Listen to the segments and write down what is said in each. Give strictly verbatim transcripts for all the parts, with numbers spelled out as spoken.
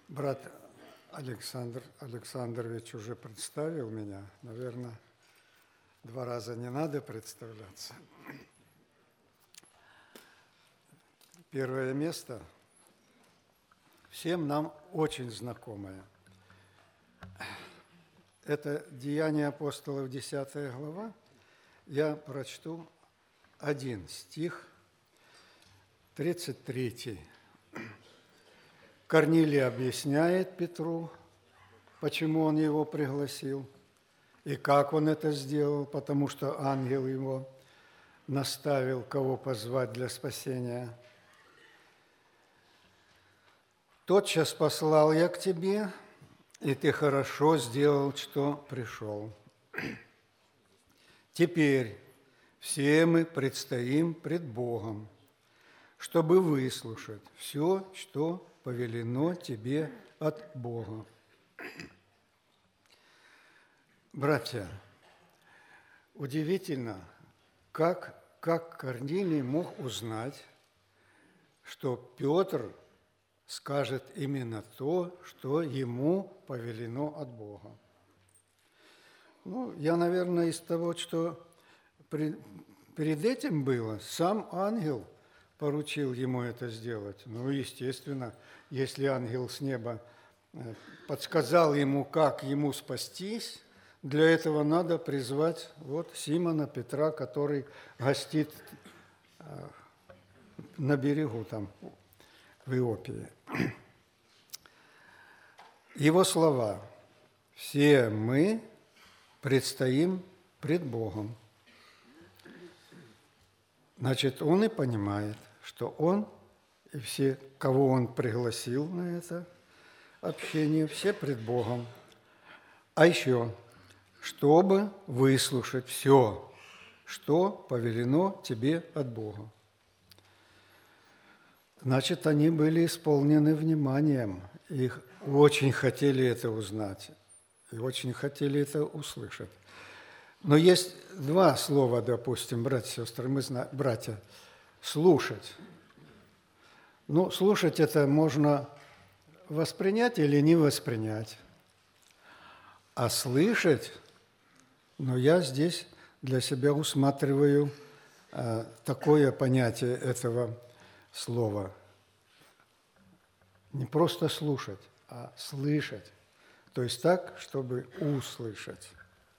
Брат Александр Александрович уже представил меня. Наверное, два раза не надо представляться. Первое место всем нам очень знакомое. Это Деяния апостолов, десятая глава. Я прочту один стих, тридцать третий. Корнилий объясняет Петру, почему он его пригласил и как он это сделал, потому что ангел его наставил, кого позвать для спасения. «Тотчас послал я к тебе, и ты хорошо сделал, что пришел. Теперь все мы предстоим пред Богом, чтобы выслушать все, что повелено тебе от Бога». Братья, удивительно, как, как Корнилий мог узнать, что Петр скажет именно то, что ему повелено от Бога. Ну, я, наверное, из того, что при, перед этим было, сам ангел поручил ему это сделать. Ну, естественно, если ангел с неба подсказал ему, как ему спастись, для этого надо призвать вот Симона Петра, который гостит на берегу там, в Иопии. Его слова: «Все мы предстоим пред Богом». Значит, он и понимает, что он и все, кого он пригласил на это общение, все пред Богом. А еще, чтобы выслушать все, что повелено тебе от Бога. Значит, они были исполнены вниманием, их очень хотели это узнать, и очень хотели это услышать. Но есть два слова, допустим, братья и сестры, мы знаем, братья, слушать. Ну, слушать это можно воспринять или не воспринять. А слышать, но я здесь для себя усматриваю а, такое понятие этого слова. Не просто слушать, а слышать. То есть так, чтобы услышать.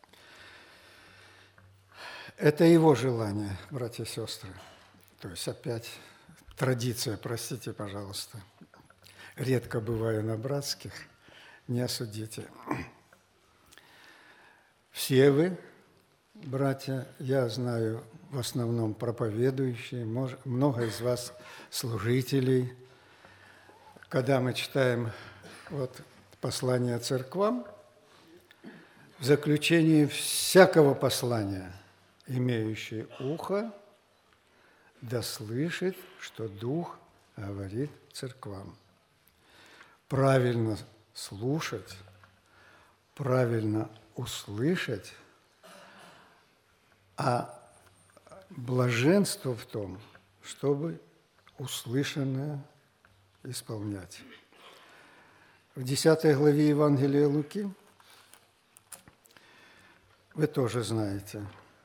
Это его желание, братья и сестры. То есть опять традиция, простите, пожалуйста. Редко бываю на братских, не осудите. Все вы, братья, я знаю, в основном проповедующие, много из вас служителей. Когда мы читаем вот послание церквам, в заключении всякого послания, имеющий ухо, да слышит, что Дух говорит церквам. Правильно слушать, правильно услышать, а блаженство в том, чтобы услышанное исполнять. В десятой главе Евангелия Луки, вы тоже знаете,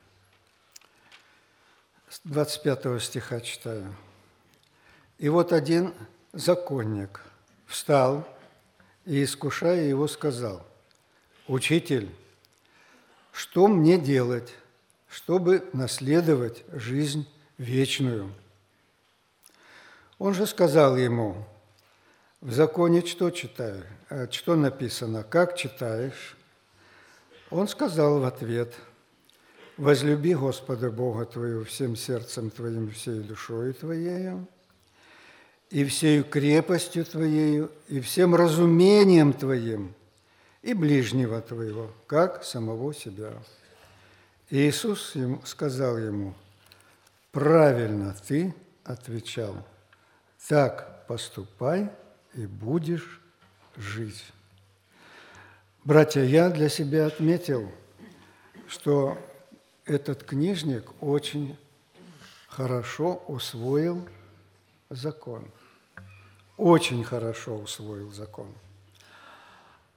с двадцать пятого стиха читаю. «И вот один законник встал и, искушая его, сказал: „Учитель, что мне делать, чтобы наследовать жизнь вечную?“ Он же сказал ему: „В законе что читаю, что написано, как читаешь?“ Он сказал в ответ: „Возлюби Господа Бога твоего всем сердцем твоим, всей душою твоею, и всею крепостью твоею, и всем разумением твоим, и ближнего твоего, как самого себя“. И Иисус сказал ему: „Правильно ты отвечал, так поступай, и будешь жить“. Братья, я для себя отметил, что этот книжник очень хорошо усвоил закон. Очень хорошо усвоил закон.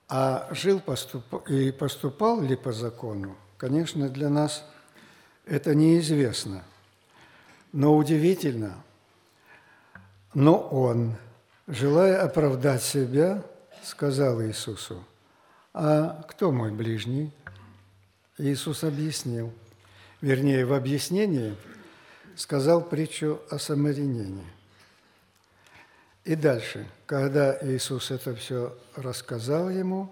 А жил поступ... и поступал ли по закону, конечно, для нас это неизвестно. Но удивительно, но он, желая оправдать себя, сказал Иисусу: «А кто мой ближний?» Иисус объяснил, вернее, в объяснении сказал притчу о самарянине. И дальше, когда Иисус это все рассказал ему,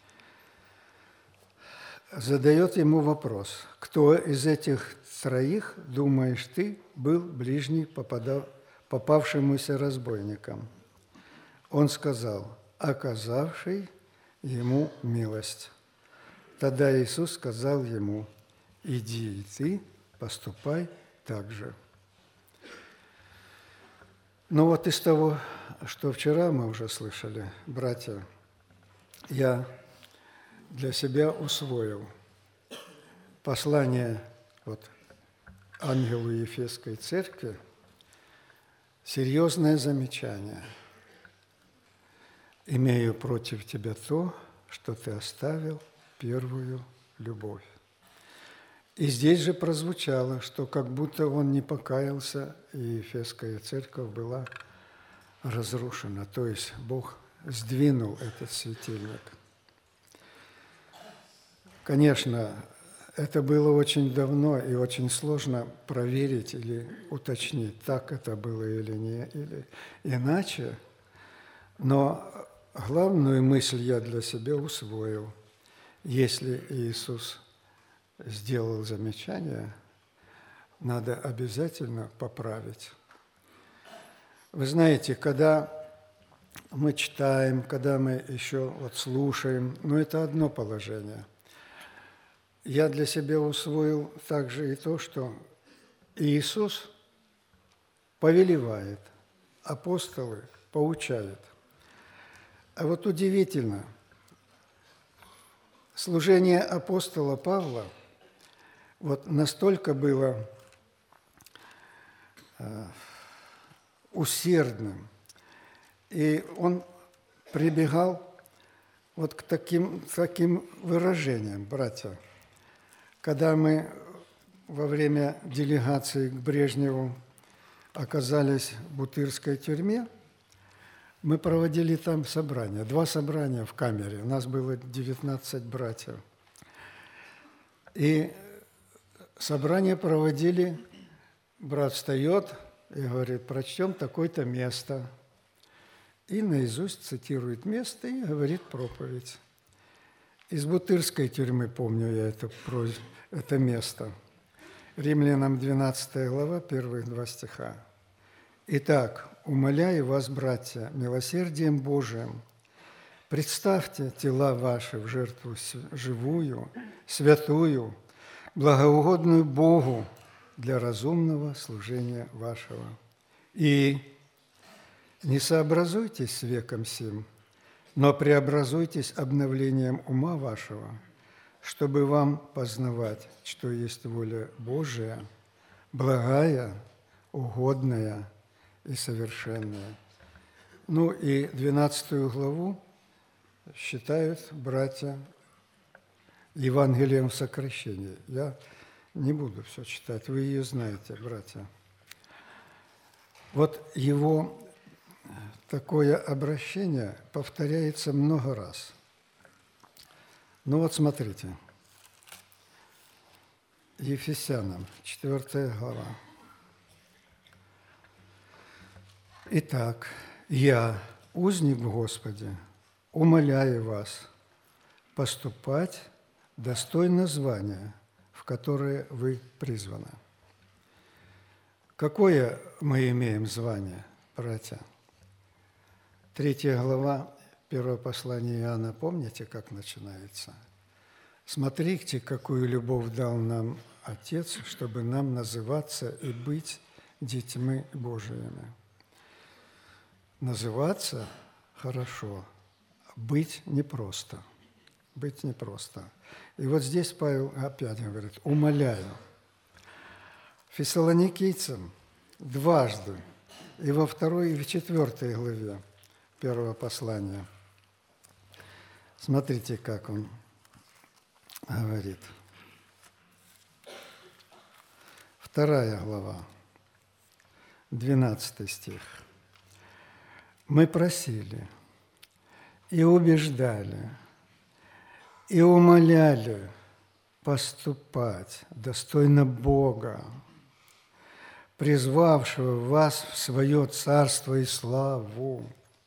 задает ему вопрос: кто из этих троих, думаешь ты, был ближний попадав... попавшемуся разбойникам? Он сказал: оказавший ему милость. Тогда Иисус сказал ему: иди и ты поступай так же. Ну вот из того, что вчера мы уже слышали, братья, я для себя усвоил послание вот ангелу Ефесской церкви, серьезное замечание. «Имею против тебя то, что ты оставил первую любовь». И здесь же прозвучало, что как будто он не покаялся, и Ефесская церковь была разрушена. То есть Бог сдвинул этот светильник. Конечно, это было очень давно и очень сложно проверить или уточнить, так это было или не, или иначе. Но главную мысль я для себя усвоил. Если Иисус сделал замечание, надо обязательно поправить. Вы знаете, когда мы читаем, когда мы еще вот слушаем, ну это одно положение. Я для себя усвоил также и то, что Иисус повелевает, апостолы поучают. А вот удивительно, служение апостола Павла вот настолько было э, усердным, и он прибегал вот к таким, таким выражениям, братья. Когда мы во время делегации к Брежневу оказались в Бутырской тюрьме, мы проводили там собрания, два собрания в камере. У нас было девятнадцать братьев. И собрание проводили, брат встает и говорит: прочтем такое-то место. И наизусть цитирует место и говорит проповедь. Из Бутырской тюрьмы помню я это, это место. Римлянам двенадцатая глава, первых два стиха. «Итак, умоляю вас, братья, милосердием Божиим, представьте тела ваши в жертву живую, святую, благоугодную Богу для разумного служения вашего. И не сообразуйтесь с веком сим, но преобразуйтесь обновлением ума вашего, чтобы вам познавать, что есть воля Божия, благая, угодная и совершенная». Ну и двенадцатую главу считают братья Евангелием в сокращении. Я не буду все читать, вы ее знаете, братья. Вот его такое обращение повторяется много раз. Ну вот смотрите, Ефесянам, четвёртая глава. «Итак, я, узник в Господе, умоляю вас поступать достойно звания, в которое вы призваны». Какое мы имеем звание, братья? Третья глава, первое послание Иоанна, помните, как начинается? «Смотрите, какую любовь дал нам Отец, чтобы нам называться и быть детьми Божиими». Называться хорошо, быть непросто. Быть непросто. И вот здесь Павел опять говорит: «Умоляю». Фессалоникийцам дважды, и во второй, и в четвертой главе первого послания, Смотрите, как он говорит. Вторая глава, двенадцатый стих. «Мы просили и убеждали, и умоляли поступать достойно Бога, призвавшего вас в свое царство и славу».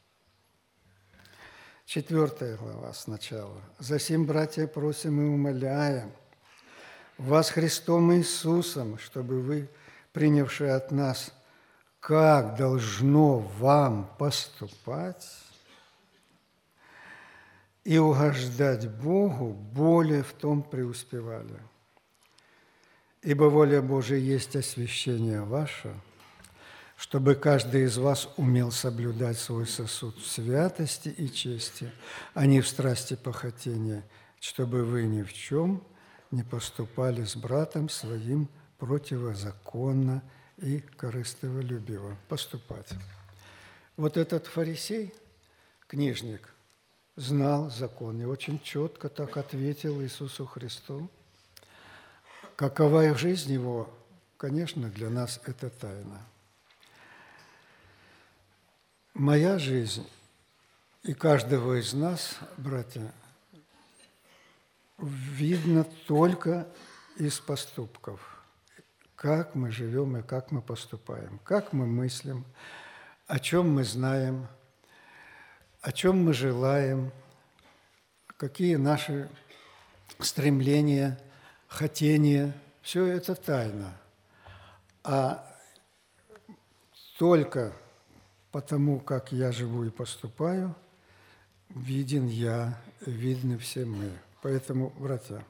Четвертая глава сначала. «Засим, братья, просим и умоляем вас Христом Иисусом, чтобы вы, принявшие от нас, как должно вам поступать и угождать Богу, более в том преуспевали. Ибо воля Божия есть освящение ваше, чтобы каждый из вас умел соблюдать свой сосуд в святости и чести, а не в страсти похотения, чтобы вы ни в чем не поступали с братом своим противозаконно и корыстолюбиво». Поступать. Вот этот фарисей, книжник, знал закон и очень четко так ответил Иисусу Христу. Какова жизнь его, конечно, для нас это тайна. Моя жизнь и каждого из нас, братья, видно только из поступков, как мы живем и как мы поступаем, как мы мыслим, о чем мы знаем, о чем мы желаем, какие наши стремления, хотения. Все это тайна. А только потому, как я живу и поступаю, виден я, видны все мы. Поэтому, братья,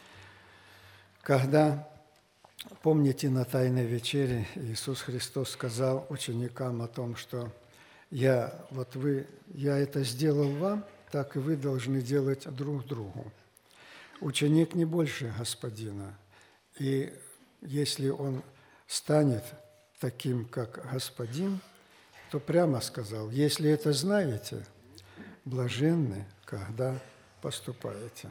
когда, помните, на Тайной вечере Иисус Христос сказал ученикам о том, что я, вот вы, я это сделал вам, так и вы должны делать друг другу. Ученик не больше господина, и если он станет таким, как господин, то прямо сказал: если это знаете, блаженны, когда поступаете.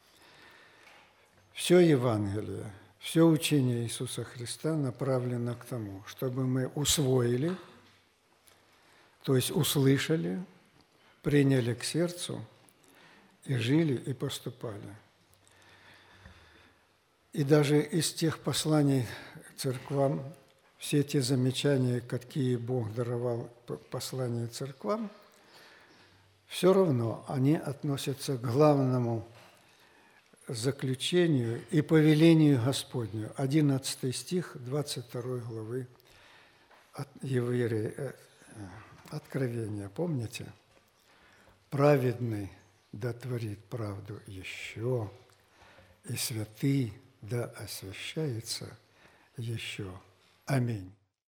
Все Евангелие, все учение Иисуса Христа направлено к тому, чтобы мы усвоили, то есть услышали, приняли к сердцу и жили, и поступали. И даже из тех посланий церквам, все те замечания, какие Бог даровал послания церквам, все равно они относятся к главному заключению и повелению Господню. одиннадцатый стих двадцать второй главы от Еврея, Откровения, помните? «Праведный да творит правду еще, и святый да освящается еще. Аминь».